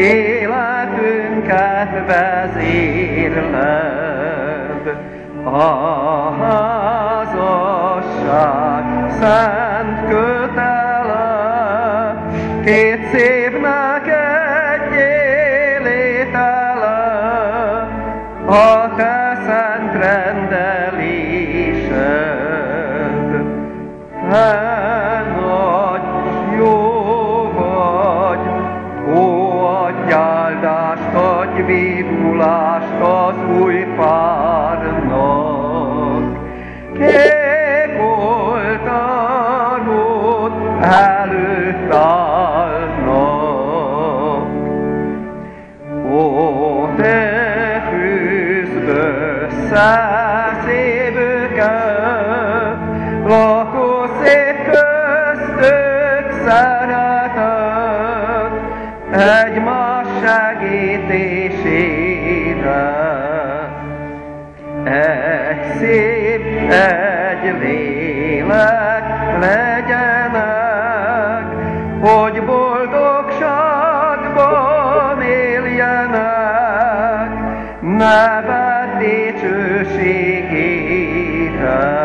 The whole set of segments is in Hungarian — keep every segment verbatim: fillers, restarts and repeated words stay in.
életünket vezérled. A házasság szent kötele, két szívnek egy élétele, a te szent rendelésed. Te nagy jó vagy, ó, adj áldást, adj védulást az új párnak. Kék oltárod előtt állnak. Ó, te fűzd össze szívüket, lakozik köztük szeretet, egymás segítésére. Egy szív, egy lélek legyenek, hogy boldogságban éljenek, neved dicsőségére.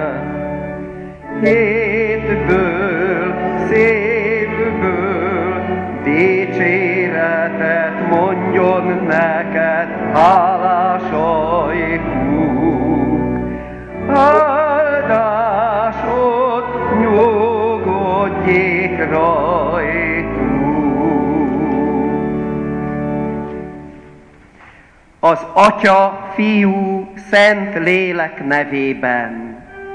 Hétből, szívből dicséretet mondjon neked hálás ajkuk. Áldásod nyugodjék rajtuk. Az Atya, Fiú, Szent Lélek nevében.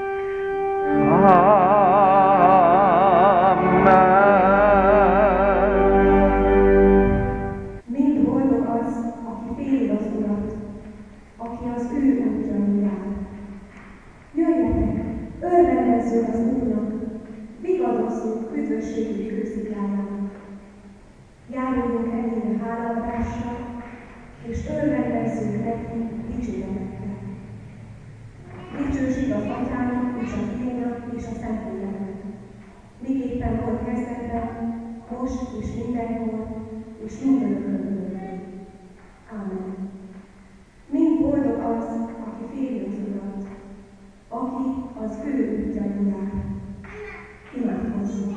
Mind boldog az, aki féli az Urat, aki az ő útjain jár. Jöjjetek, örvendezzünk az Úrnak, vigadozzunk üdvösségű kősziklájának. Járuljunk eléne hálaadással, és örvendezzünk neki dicséretekkel. Dicsőség az Atyának, és a Fiúnak, és a Szentléleknek, miképpen volt kezdetben, most és mindenkor, és mindörökkön. Ámen. Mind boldog az, aki féli az Urat, aki az ő útjain jár. Imádkozzunk!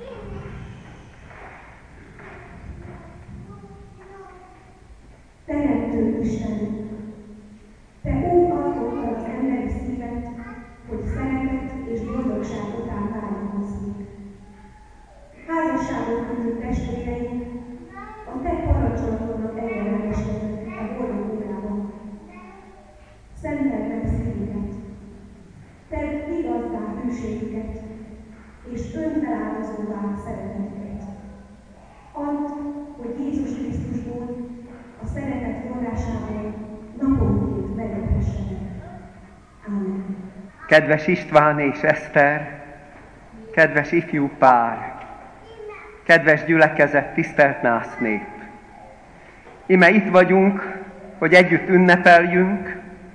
Teremtő Istenünk, te úgy alkottad az emberi szívet, hogy szeretet és boldogság után vágyakozzunk. Házasságot kötő testvéreink a te parancsolatodnak engedelmeskednek a boldog órában. Szenteld meg szívüket, tedd igazdá hűségüket, és önfeláldozóvá szeretetüket. Add, hogy Jézus Krisztusból, a szeretet forrásából naponként megephessenek. Amen. Kedves István és Eszter, kedves ifjú pár, kedves gyülekezet, tisztelt násznép! Ime itt vagyunk, hogy együtt ünnepeljünk,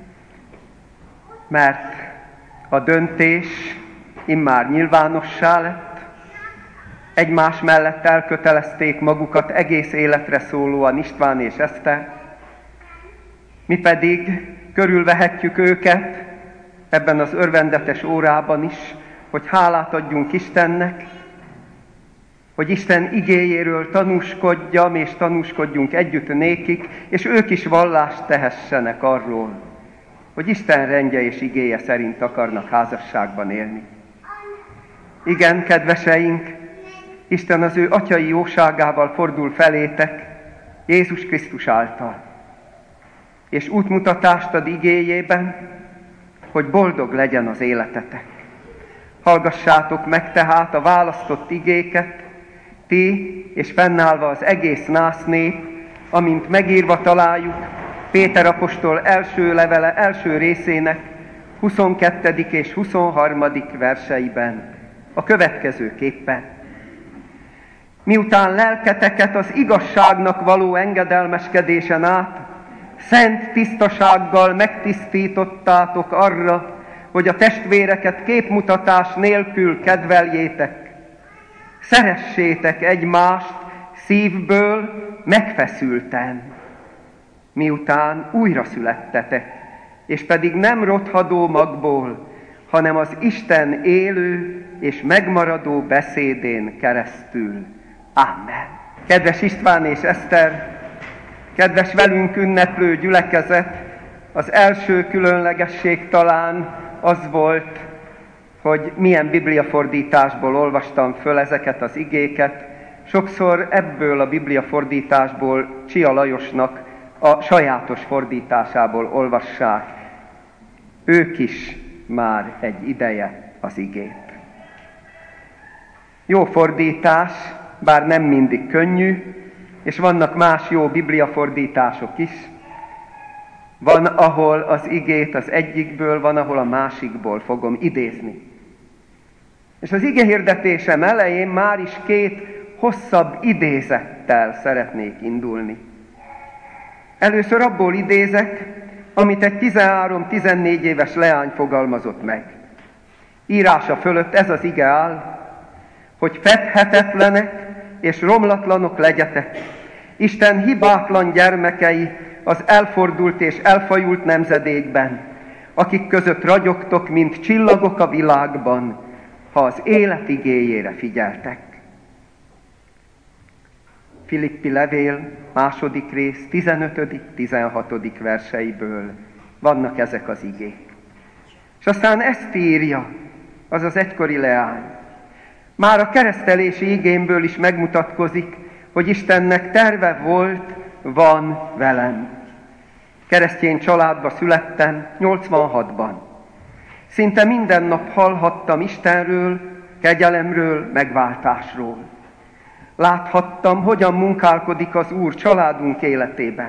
mert a döntés immár nyilvánossá lett, egymás mellett elkötelezték magukat egész életre szólóan István és Eszter, mi pedig körülvehetjük őket ebben az örvendetes órában is, hogy hálát adjunk Istennek, hogy Isten igéjéről tanúskodjam és tanúskodjunk együtt nékik, és ők is vallást tehessenek arról, hogy Isten rendje és igéje szerint akarnak házasságban élni. Igen, kedveseink, Isten az ő atyai jóságával fordul felétek, Jézus Krisztus által, és útmutatást ad igéjében, hogy boldog legyen az életetek. Hallgassátok meg tehát a választott igéket, ti és fennállva az egész násznép, amint megírva találjuk Péter apostol első levele első részének huszonkettedik és huszonharmadik verseiben, a következőképpen. Miután lelketeket az igazságnak való engedelmeskedésen át, szent tisztasággal megtisztítottátok arra, hogy a testvéreket képmutatás nélkül kedveljétek. Szeressétek egymást szívből megfeszülten, miután újra születtetek, és pedig nem rothadó magból, hanem az Isten élő és megmaradó beszédén keresztül. Amen. Kedves István és Eszter, kedves velünk ünneplő gyülekezet, az első különlegesség talán az volt, hogy milyen bibliafordításból olvastam föl ezeket az igéket. Sokszor ebből a bibliafordításból Csia Lajosnak a sajátos fordításából olvassák. Ők is már egy ideje az igét. Jó fordítás, bár nem mindig könnyű, és vannak más jó bibliafordítások is. Van, ahol az igét az egyikből, van, ahol a másikból fogom idézni. És az ige hirdetésem elején már is két hosszabb idézettel szeretnék indulni. Először abból idézek, amit egy tizenhárom-tizennégy éves leány fogalmazott meg. Írása fölött ez az ige áll, hogy fedhetetlenek és romlatlanok legyetek, Isten hibátlan gyermekei az elfordult és elfajult nemzedékben, akik között ragyogtok, mint csillagok a világban, ha az élet igéjére figyeltek. Filippi levél, második rész, tizenötödik-tizenhatodik verseiből vannak ezek az igék. És aztán ezt írja az az egykori leány. Már a keresztelési igémből is megmutatkozik, hogy Istennek terve volt, van velem. Keresztény családba születtem nyolcvanhatban. Szinte minden nap hallhattam Istenről, kegyelemről, megváltásról. Láthattam, hogyan munkálkodik az Úr családunk életében.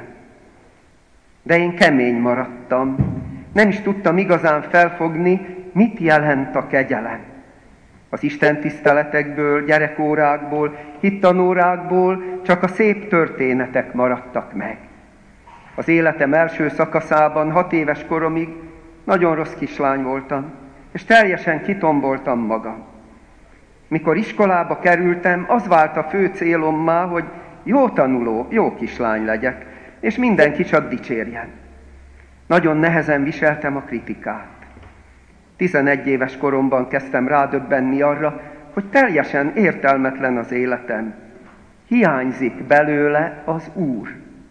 De én kemény maradtam. Nem is tudtam igazán felfogni, mit jelent a kegyelem. Az Isten tiszteletekből, gyerekórákból, hittanórákból csak a szép történetek maradtak meg. Az életem első szakaszában, hat éves koromig nagyon rossz kislány voltam, és teljesen kitomboltam magam. Mikor iskolába kerültem, az vált a fő célommá, hogy jó tanuló, jó kislány legyek, és mindenki csak dicsérjen. Nagyon nehezen viseltem a kritikát. tizenegy éves koromban kezdtem rádöbbenni arra, hogy teljesen értelmetlen az életem. Hiányzik belőle az Úr.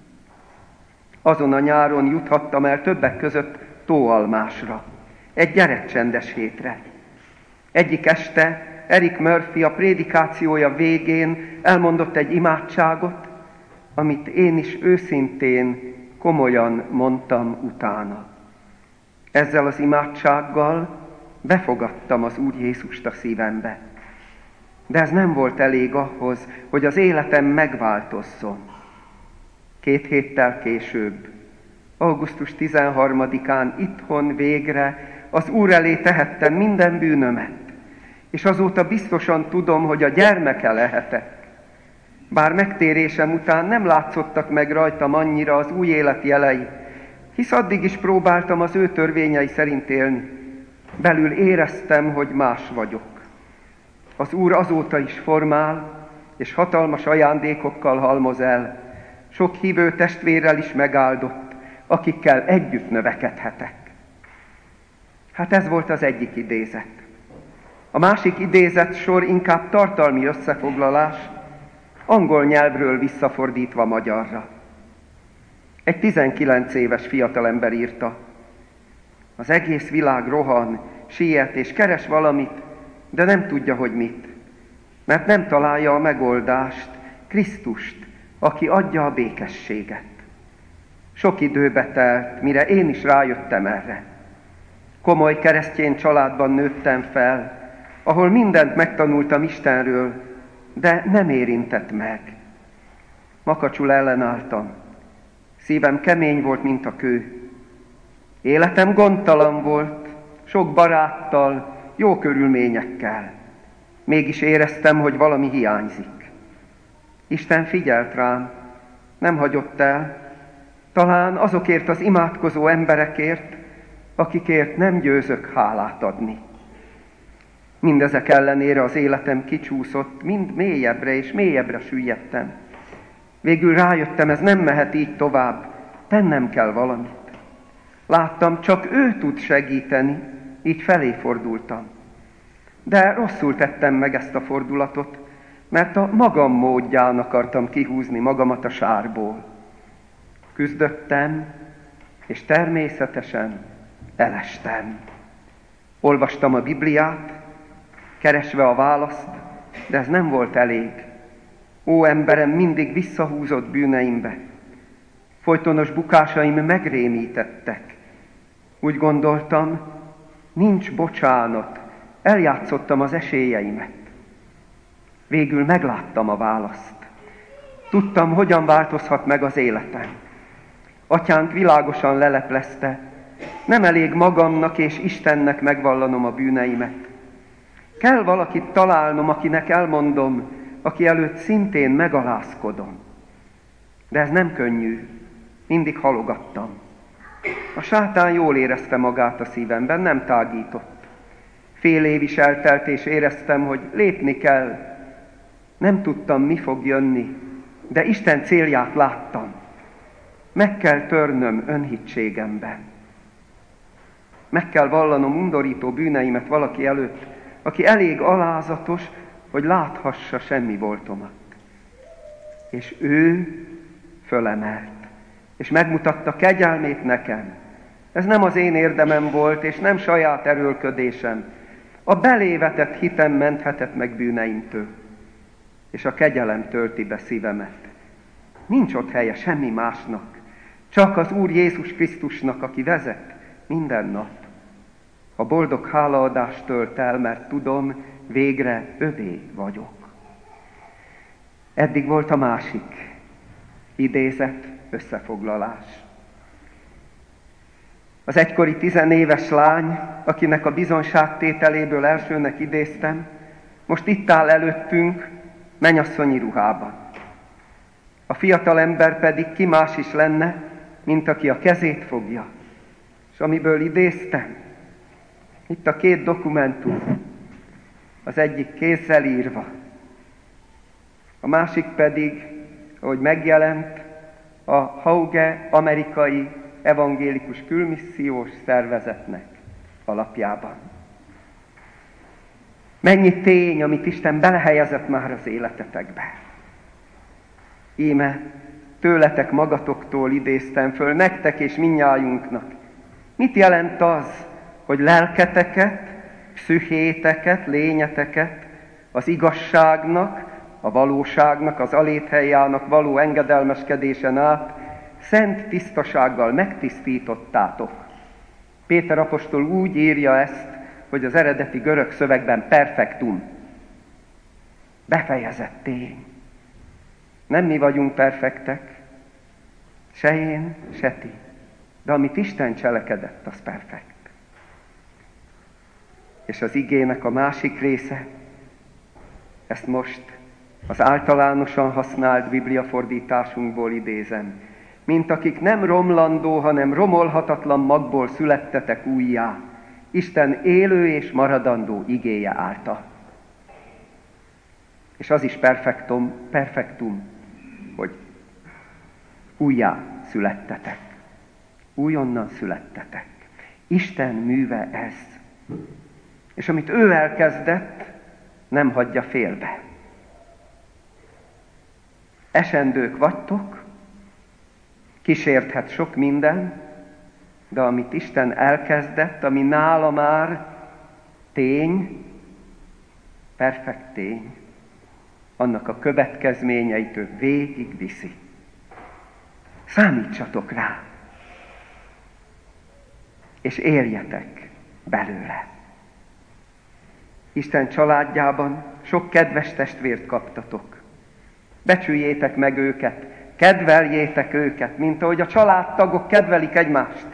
Azon a nyáron juthattam el többek között Tóalmásra, egy gyerekcsendes hétre. Egyik este Eric Murphy a prédikációja végén elmondott egy imádságot, amit én is őszintén, komolyan mondtam utána. Ezzel az imádsággal befogadtam az Úr Jézust a szívembe. De ez nem volt elég ahhoz, hogy az életem megváltozzon. Két héttel később, augusztus tizenharmadikán itthon végre az Úr elé tehettem minden bűnömet, és azóta biztosan tudom, hogy a gyermeke lehetek. Bár megtérésem után nem látszottak meg rajtam annyira az új élet jelei, hisz addig is próbáltam az ő törvényei szerint élni. Belül éreztem, hogy más vagyok. Az Úr azóta is formál, és hatalmas ajándékokkal halmoz el. Sok hívő testvérrel is megáldott, akikkel együtt növekedhetek. Hát ez volt az egyik idézet. A másik idézet sor inkább tartalmi összefoglalás, angol nyelvről visszafordítva magyarra. Egy tizenkilenc éves fiatalember írta. Az egész világ rohan, siet és keres valamit, de nem tudja, hogy mit. Mert nem találja a megoldást, Krisztust, aki adja a békességet. Sok időbe telt, mire én is rájöttem erre. Komoly keresztény családban nőttem fel, ahol mindent megtanultam Istenről, de nem érintett meg. Makacsul ellenálltam. Szívem kemény volt, mint a kő. Életem gondtalan volt, sok baráttal, jó körülményekkel. Mégis éreztem, hogy valami hiányzik. Isten figyelt rám, nem hagyott el, talán azokért az imádkozó emberekért, akikért nem győzök hálát adni. Mindezek ellenére az életem kicsúszott, mind mélyebbre és mélyebbre süllyedtem. Végül rájöttem, ez nem mehet így tovább, tennem kell valamit. Láttam, csak ő tud segíteni, így felé fordultam. De rosszul tettem meg ezt a fordulatot, mert a magam módján akartam kihúzni magamat a sárból. Küzdöttem, és természetesen elestem. Olvastam a Bibliát, keresve a választ, de ez nem volt elég. Ó, emberem, mindig visszahúzott bűneimbe. Folytonos bukásaim megrémítettek. Úgy gondoltam, nincs bocsánat, eljátszottam az esélyeimet. Végül megláttam a választ. Tudtam, hogyan változhat meg az életem. Atyánk világosan leleplezte, nem elég magamnak és Istennek megvallanom a bűneimet. Kell valakit találnom, akinek elmondom, aki előtt szintén megalázkodom. De ez nem könnyű, mindig halogattam. A sátán jól érezte magát a szívemben, nem tágított. Fél év is eltelt, és éreztem, hogy lépni kell. Nem tudtam, mi fog jönni, de Isten célját láttam. Meg kell törnöm önhittségemben. Meg kell vallanom undorító bűneimet valaki előtt, aki elég alázatos, hogy láthassa semmi voltomat. És ő fölemelt, és megmutatta kegyelmét nekem. Ez nem az én érdemem volt, és nem saját erőlködésem. A belévetett hitem menthetett meg bűneimtől, és a kegyelem tölti be szívemet. Nincs ott helye semmi másnak, csak az Úr Jézus Krisztusnak, aki vezet minden nap. A boldog hálaadást tölt el, mert tudom, végre övé vagyok. Eddig volt a másik idézet, összefoglalás. Az egykori tizenéves lány, akinek a bizonságtételéből elsőnek idéztem, most itt áll előttünk mennyasszonyi ruhában. A fiatal ember pedig ki más is lenne, mint aki a kezét fogja. És amiből idéztem, itt a két dokumentum, az egyik kézzel írva, a másik pedig, ahogy megjelent, a Hauge amerikai evangélikus külmissziós szervezetnek alapjában. Mennyi tény, amit Isten belehelyezett már az életetekbe. Íme, tőletek magatoktól idéztem föl, nektek és mindnyájunknak. Mit jelent az, hogy lelketeket, pszichéteket, lényeteket az igazságnak, a valóságnak, az aléthelyának való engedelmeskedésen át szent tisztasággal megtisztítottátok. Péter apostol úgy írja ezt, hogy az eredeti görög szövegben perfektum. Befejezett tény. Nem mi vagyunk perfektek, se én, se ti. De amit Isten cselekedett, az perfekt. És az igének a másik része, ezt most az általánosan használt bibliafordításunkból idézem. Mint akik nem romlandó, hanem romolhatatlan magból születtetek újjá, Isten élő és maradandó igéje által. És az is perfektum, perfektum, hogy újjá születtetek. Újonnan születtetek. Isten műve ez. És amit ő elkezdett, nem hagyja félbe. Esendők vagytok, kísérthet sok minden, de amit Isten elkezdett, ami nála már tény, perfekt tény, annak a következményeit ő végig viszi. Számítsatok rá, és éljetek belőle. Isten családjában sok kedves testvért kaptatok. Becsüljétek meg őket, kedveljétek őket, mint ahogy a családtagok kedvelik egymást.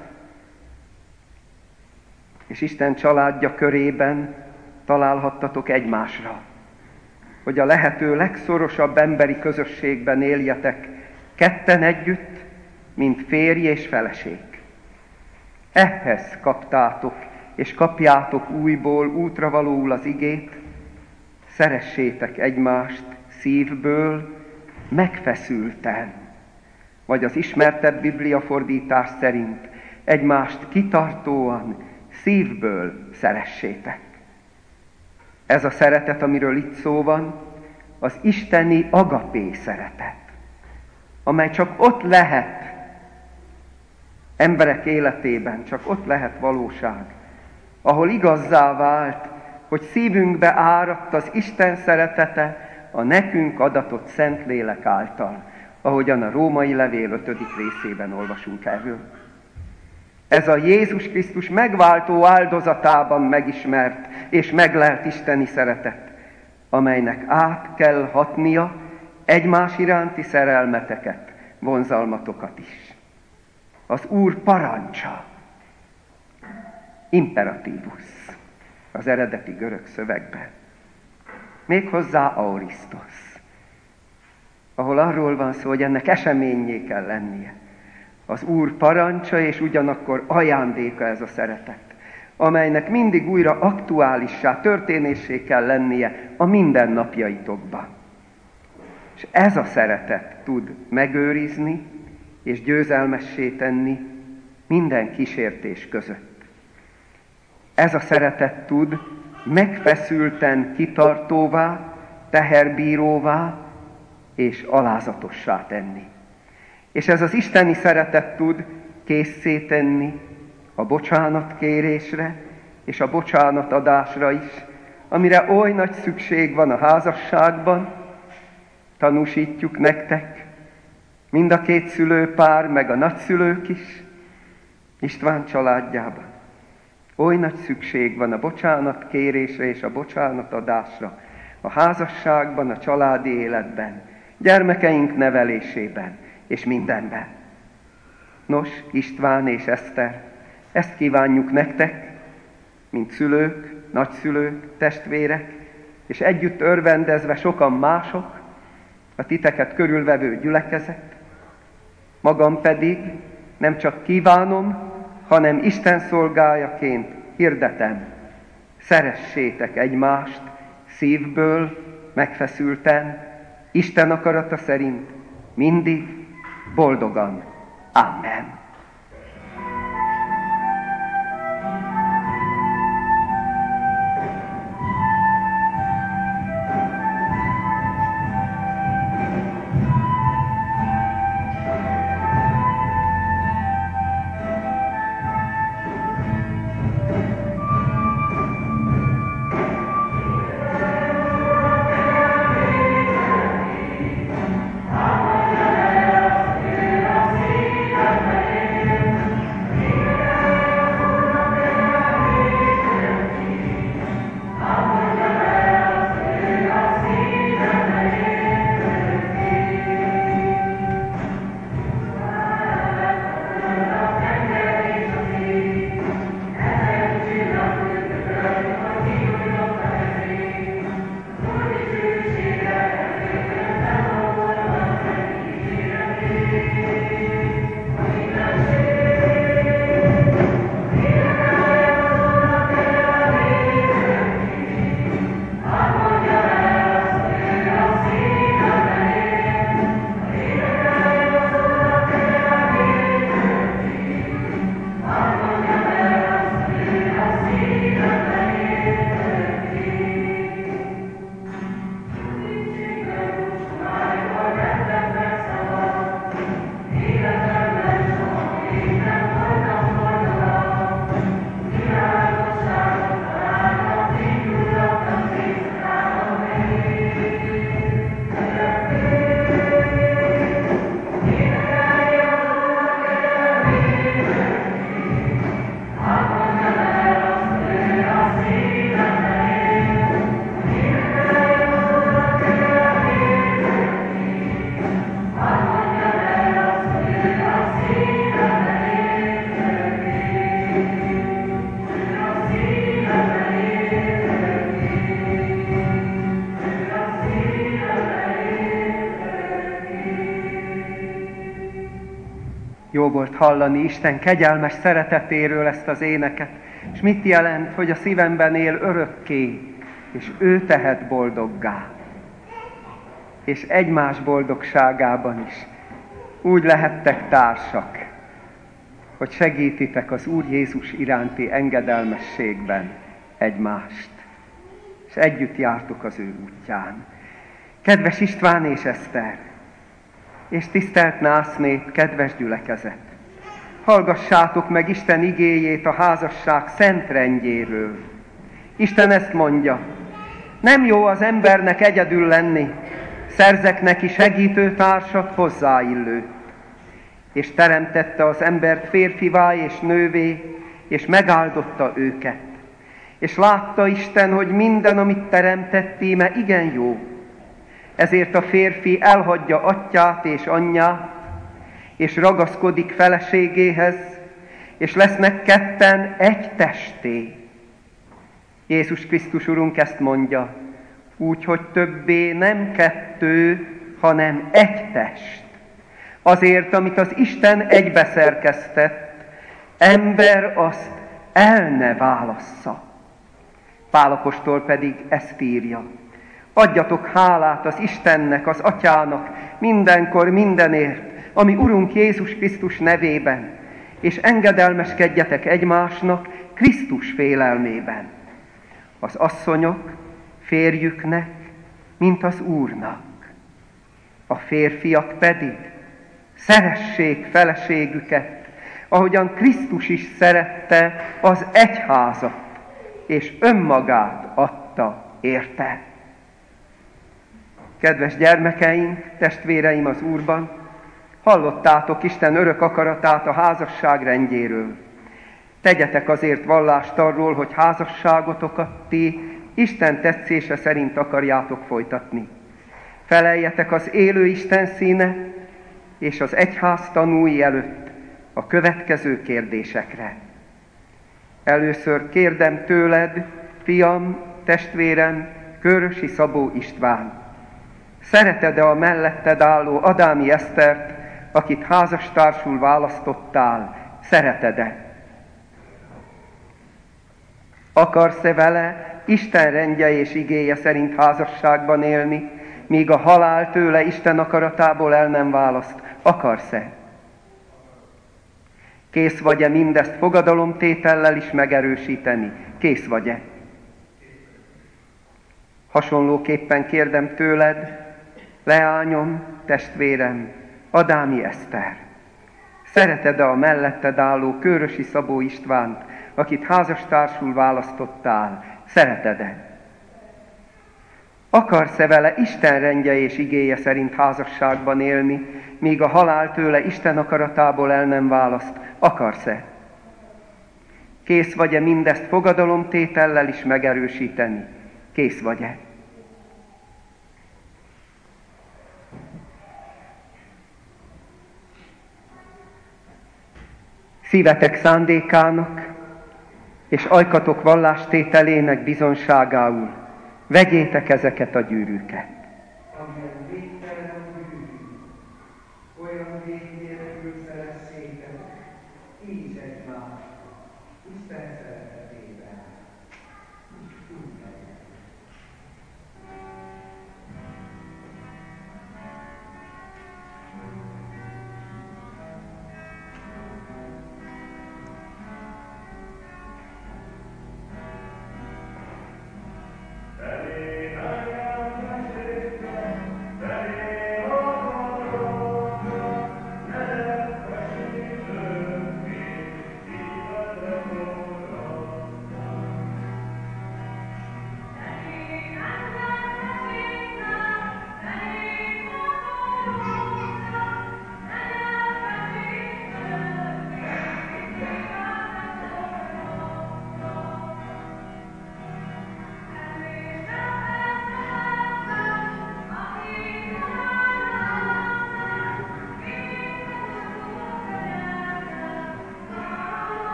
És Isten családja körében találhattatok egymásra, hogy a lehető legszorosabb emberi közösségben éljetek, ketten együtt, mint férj és feleség. Ehhez kaptátok, és kapjátok újból útravalóul az igét, szeressétek egymást szívből, megfeszülten, vagy az ismertebb bibliafordítás szerint egymást kitartóan, szívből szeressétek. Ez a szeretet, amiről itt szó van, az isteni agapé szeretet, amely csak ott lehet, emberek életében csak ott lehet valóság, ahol igazzá vált, hogy szívünkbe áradt az Isten szeretete a nekünk adatott Szentlélek által, ahogyan a római levél ötödik részében olvasunk erről. Ez a Jézus Krisztus megváltó áldozatában megismert és meglelt isteni szeretet, amelynek át kell hatnia egymás iránti szerelmeteket, vonzalmatokat is. Az Úr parancsa, imperatívus az eredeti görög szövegben, méghozzá aurisztos, ahol arról van szó, hogy ennek eseményé kell lennie. Az Úr parancsa és ugyanakkor ajándéka ez a szeretet, amelynek mindig újra aktuálissá, történésé kell lennie a mindennapjaitokban. És ez a szeretet tud megőrizni és győzelmessé tenni minden kísértés között. Ez a szeretet tud megfeszülten kitartóvá, teherbíróvá és alázatossá tenni. És ez az isteni szeretet tud késszé tenni a bocsánatkérésre és a bocsánatadásra is, amire oly nagy szükség van a házasságban. Tanúsítjuk nektek, mind a két szülőpár, meg a nagyszülők is, István családjában. Oly nagy szükség van a bocsánatkérésre és a bocsánatadásra a házasságban, a családi életben, gyermekeink nevelésében és mindenben. Nos, István és Eszter, ezt kívánjuk nektek, mint szülők, nagyszülők, testvérek, és együtt örvendezve sokan mások, a titeket körülvevő gyülekezet. Magam pedig nem csak kívánom, hanem Isten szolgájaként hirdetem, szeressétek egymást szívből, megfeszülten, Isten akarata szerint, mindig, boldogan. Amen. Jó volt hallani Isten kegyelmes szeretetéről ezt az éneket, és mit jelent, hogy a szívemben él örökké, és ő tehet boldoggá. és egymás boldogságában is úgy lehettek társak, hogy segítitek az Úr Jézus iránti engedelmességben egymást, és együtt jártok az ő útján. Kedves István és Eszter, és tisztelt násznép, kedves gyülekezet, hallgassátok meg Isten igéjét a házasság szent rendjéről. Isten ezt mondja: nem jó az embernek egyedül lenni, szerzek neki segítőtársat, hozzáillőt. És teremtette az embert férfivá és nővé, és megáldotta őket. És látta Isten, hogy minden, amit teremtett, íme igen jó. Ezért a férfi elhagyja atyját és anyját, és ragaszkodik feleségéhez, és lesznek ketten egy testé. Jézus Krisztus Urunk ezt mondja, úgy, hogy többé nem kettő, hanem egy test. Azért, amit az Isten egybeszerkesztett, ember azt el ne válassza. Pál apostol pedig ezt írja: adjatok hálát az Istennek, az Atyának mindenkor mindenért, ami Urunk Jézus Krisztus nevében, és engedelmeskedjetek egymásnak Krisztus félelmében. Az asszonyok férjüknek, mint az Úrnak. A férfiak pedig szeressék feleségüket, ahogyan Krisztus is szerette az egyházat, és önmagát adta érte. Kedves gyermekeink, testvéreim az Úrban, hallottátok Isten örök akaratát a házasság rendjéről. Tegyetek azért vallást arról, hogy házasságotokat ti Isten tetszése szerint akarjátok folytatni. Feleljetek az élő Isten színe és az egyház tanúi előtt a következő kérdésekre. Először kérdem tőled, fiam, testvérem, Körösi Szabó István, szereted-e a melletted álló Adámi Esztert, akit házastársul választottál, szereted-e? Akarsz-e vele Isten rendje és igéje szerint házasságban élni, míg a halál tőle Isten akaratából el nem választ? Akarsz-e? Kész vagy-e mindezt fogadalomtétellel is megerősíteni? Kész vagy-e? Hasonlóképpen kérdem tőled, leányom, testvérem, Adámi Eszter, szereted-e a melletted álló Körösi Szabó Istvánt, akit házastársul választottál, szereted-e? Akarsz-e vele Isten rendje és igéje szerint házasságban élni, míg a halál tőle Isten akaratából el nem választ? Akarsz-e? Kész vagy-e mindezt fogadalomtétellel is megerősíteni? Kész vagy-e? Szívetek szándékának és ajkatok vallástételének bizonságául vegyétek ezeket a gyűrűket. Amilyen végtelen a gyűrű, olyan vég nélkül szeressétek, így egymást, Isten szeretetében.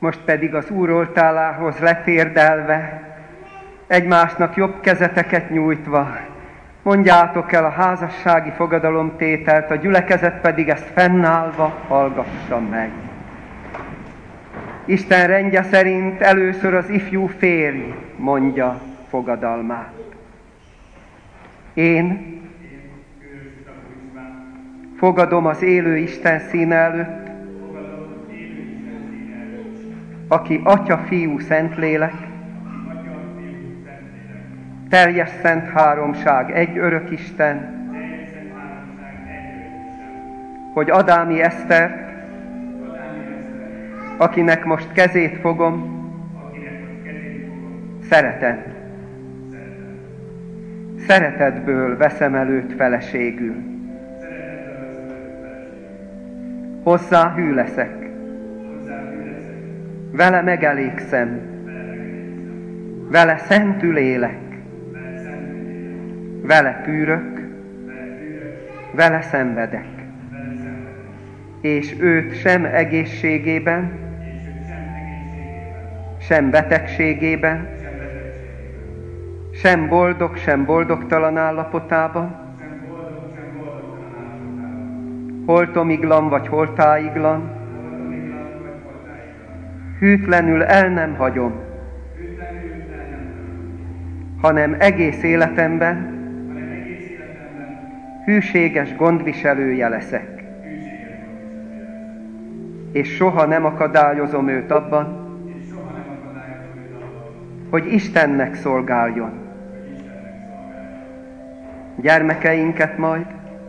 Most pedig az Úr oltárához letérdelve, egymásnak jobb kezeteket nyújtva, mondjátok el a házassági fogadalomtételt, a gyülekezet pedig ezt fennállva hallgassa meg. Isten rendje szerint először az ifjú férj mondja fogadalmát. Én fogadom az élő Isten színe előtt, aki Atya, Fiú, Szentlélek, teljes szent háromság, egy örök Isten, hogy Adámi Esztert, akinek most kezét fogom, szeretem. Szeretetből veszem előtt feleségül. Hozzá hű leszek. Vele megelégszem. Vele szentül élek. Vele tűrök. Vele szenvedek. És őt sem egészségében, sem betegségében, sem boldog, sem boldogtalan állapotában, holtomiglan vagy holtáiglan, hűtlenül el nem hagyom, hanem egész életemben hűséges gondviselője leszek. És soha nem akadályozom őt abban, hogy Istennek szolgáljon. Gyermekeinket majd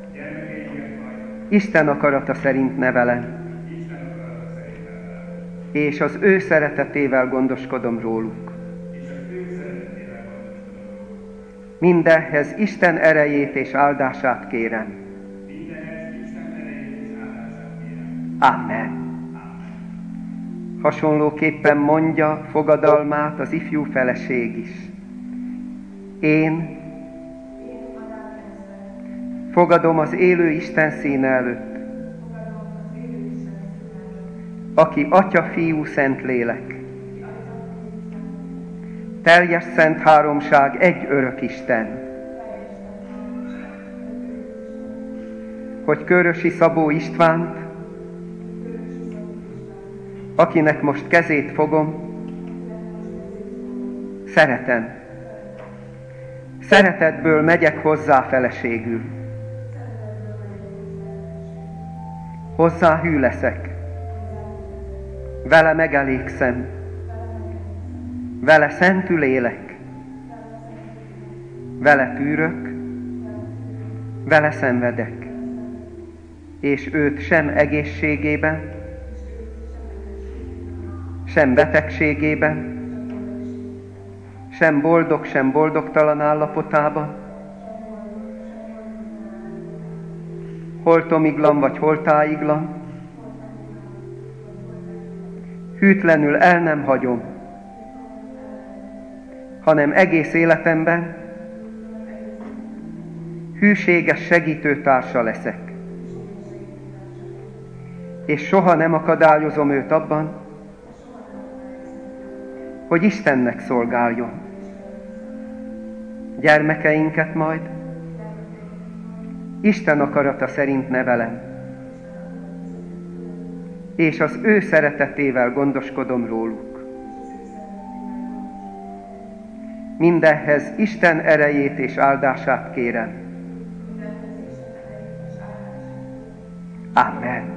Isten akarata szerint nevelem, és az ő szeretetével gondoskodom róluk. Mindenhez Isten erejét és áldását kérem. Amen. Hasonlóképpen mondja fogadalmát az ifjú feleség is. Én fogadom az élő Isten színe előtt, aki Atya, Fiú, Szentlélek, teljes szent háromság, egy örök Isten, hogy Körösi Szabó Istvánt, akinek most kezét fogom, szeretem. Szeretetből megyek hozzá feleségül. Hozzá hű leszek. Vele megelégszem. Vele szentül élek. Vele tűrök. Vele szenvedek. És őt sem egészségében, sem betegségében, sem boldog, sem boldogtalan állapotában, holtomiglan vagy holtáiglan, hűtlenül el nem hagyom, hanem egész életemben hűséges segítőtársa leszek. És soha nem akadályozom őt abban, hogy Istennek szolgáljon. Gyermekeinket majd Isten akarata szerint nevelem, és az ő szeretetével gondoskodom róluk. Mindenhez Isten erejét és áldását kérem. Amen.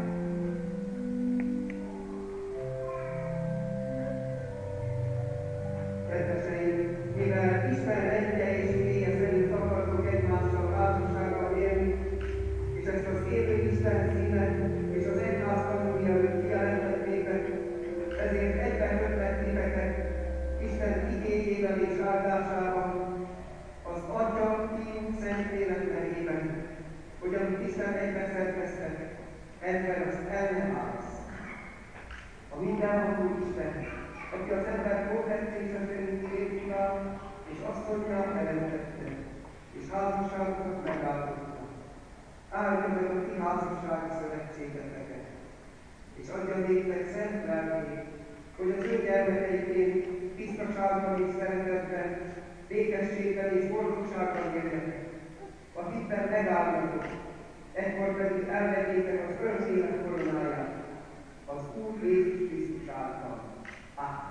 Kedveseim, mivel Isten rendje és igéje szerint akartok egymással házasságban élni, és ezt az élő Isten színet és az egyház tanulja előtt kijelentettétek, ezért egyben kötlettétek Isten igéjével és áldásával, az Atya, Fiú, Szentlélek nevében, hogy amit Isten egyben szerveztek, ember azt el nem állsz. A mindenható Isten, aki az ember jótettése szerint érvívál, és asszonnyal teremtette, és házasságokat megállapította. Áldja meg a ti házassági szövetségeteket, és adja néktek szent lelkét, hogy az ő gyermekeiként tisztaságban és szeretetben, békességben és boldogságban éljetek. A hitben megálljatok, ekkor pedig elvegyétek az örök élet koronáját, az Úr Jézus Krisztus által. Amen.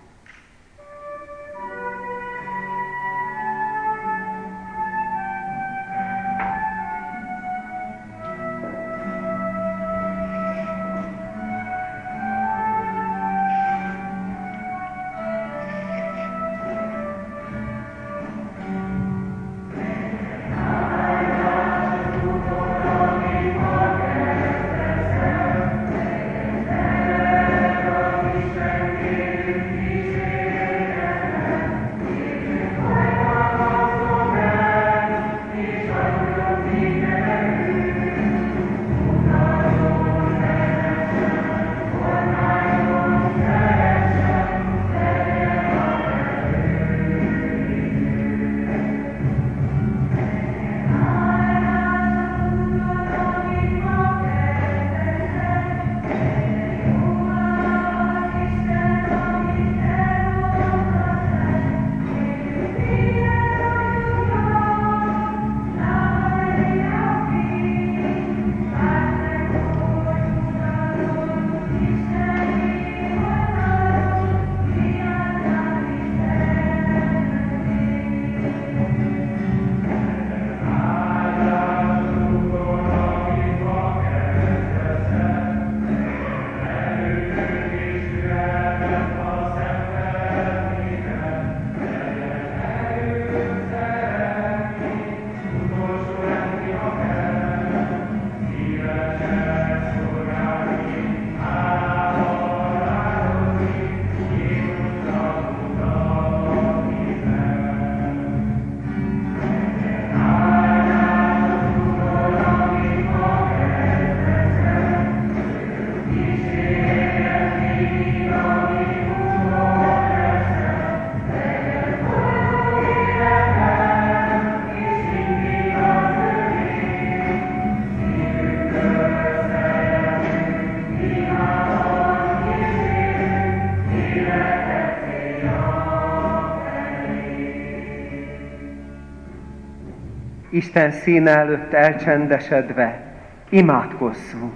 Isten színe előtt elcsendesedve imádkozzunk.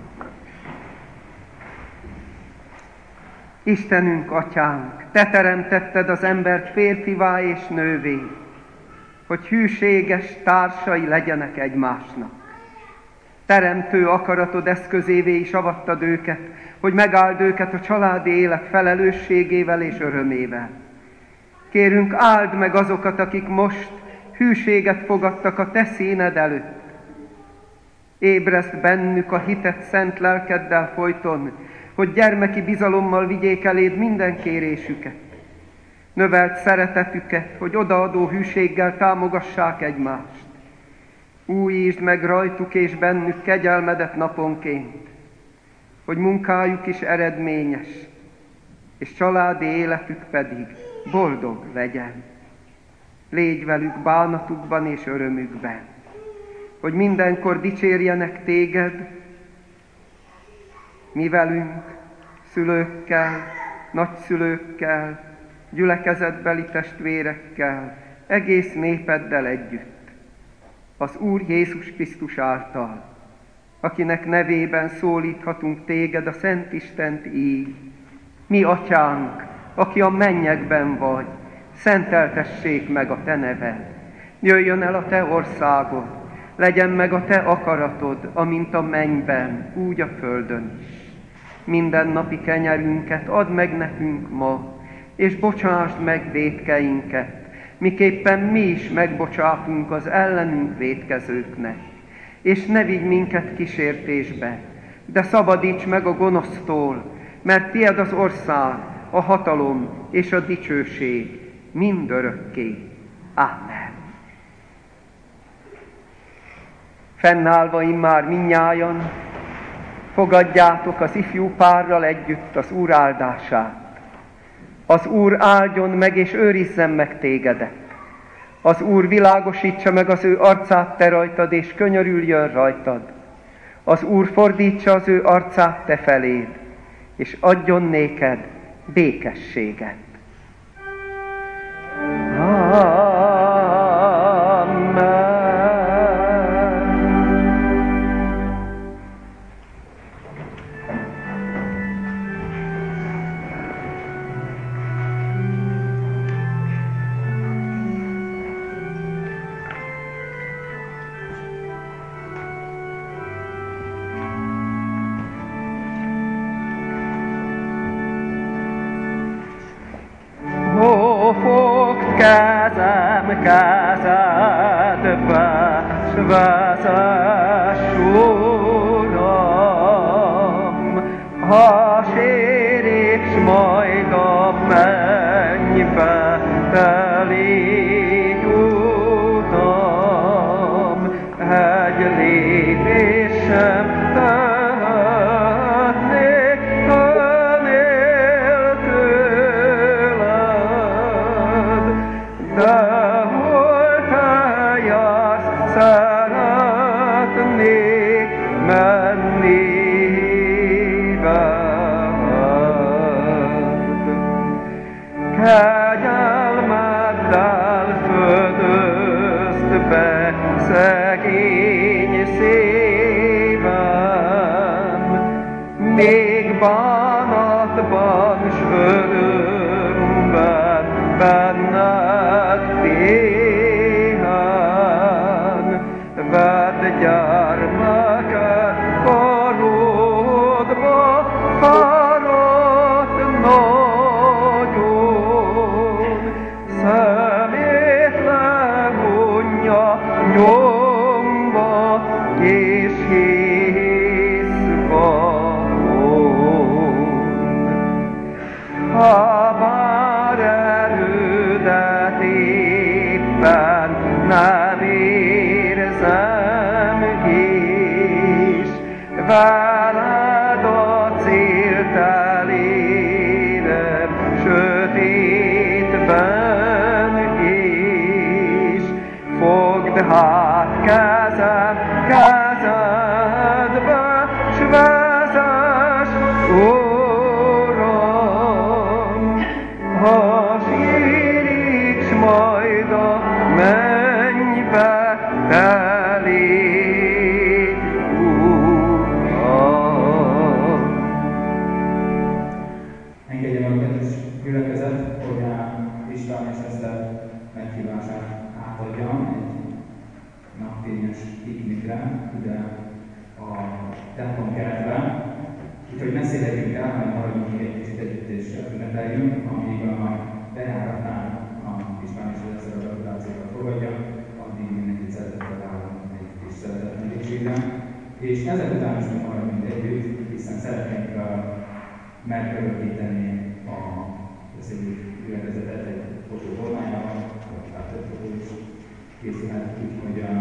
Istenünk, Atyánk, Te teremtetted az embert férfivá és nővé, hogy hűséges társai legyenek egymásnak. Teremtő akaratod eszközévé is avattad őket, hogy megáld őket a családi élet felelősségével és örömével. Kérünk, áld meg azokat, akik most hűséget fogadtak a Te színed előtt. Ébreszd bennük a hitet szent lelkeddel folyton, hogy gyermeki bizalommal vigyék eléd minden kérésüket. Növeld szeretetüket, hogy odaadó hűséggel támogassák egymást. Újítsd meg rajtuk és bennük kegyelmedet naponként, hogy munkájuk is eredményes, és családi életük pedig boldog legyen. Légy velük bánatukban és örömükben, hogy mindenkor dicsérjenek Téged, mi velünk, szülőkkel, nagyszülőkkel, gyülekezetbeli testvérekkel, egész népeddel együtt, az Úr Jézus Krisztus által, akinek nevében szólíthatunk Téged, a Szent Istent így. Mi, Atyánk, aki a mennyekben vagy, szenteltessék meg a Te neved. Jöjjön el a Te országod, legyen meg a Te akaratod, amint a mennyben, úgy a földön is. Minden napi kenyerünket add meg nekünk ma, és bocsásd meg vétkeinket, miképpen mi is megbocsátunk az ellenünk vétkezőknek. És ne vigy minket kísértésbe, de szabadíts meg a gonosztól, mert Tied az ország, a hatalom és a dicsőség mindörökké. Amen. Fennállva immár mindnyájan, fogadjátok az ifjú párral együtt az Úr áldását. Az Úr áldjon meg és őrizzen meg tégedet. Az Úr világosítsa meg az ő arcát te rajtad, és könyörüljön rajtad. Az Úr fordítsa az ő arcát te feléd, és adjon néked békességet. Amen. Kezem kezedbe, s vezess, Uram, ha séríts majd a mennybe, te légy utam, egy lépés sem tehetnék nélküled, de hol te jársz, szeretnék menni veled. Kegyelmeddel födözd be szegény szívem, még bánatban s örömben benned pihen. Vedd gyermeket karodba, fáradt nagyon, szemét levonja nyomba, és hisz vakon. Ha bár erődet éppen nem érzem is, veled a célt elérem, sötétben is. Fogd hát kezem kezedbe, s vezess, Uram, ha síríts majd a mennybe, te légy, Uram. Engedje meg a kedves gyülekezet, hogy a István és Eszter meghívását átadjam egy napfényes piknikre ide a templom keretben. Úgyhogy ne széledjünk el, hanem maradjunk még egy kicsit együtt és ünnepeljünk, amíg a bejáratnál a István és Eszter a gratulációkat fogadja, addig mindenkit szeretettel várom egy kis szeretet megjegyzésében. És ezek után is még maradjunk együtt, hiszen szeretnénk megörökíteni a gyülekezetet egy fotó formájában, tehát több fotó is készülhet, úgyhogy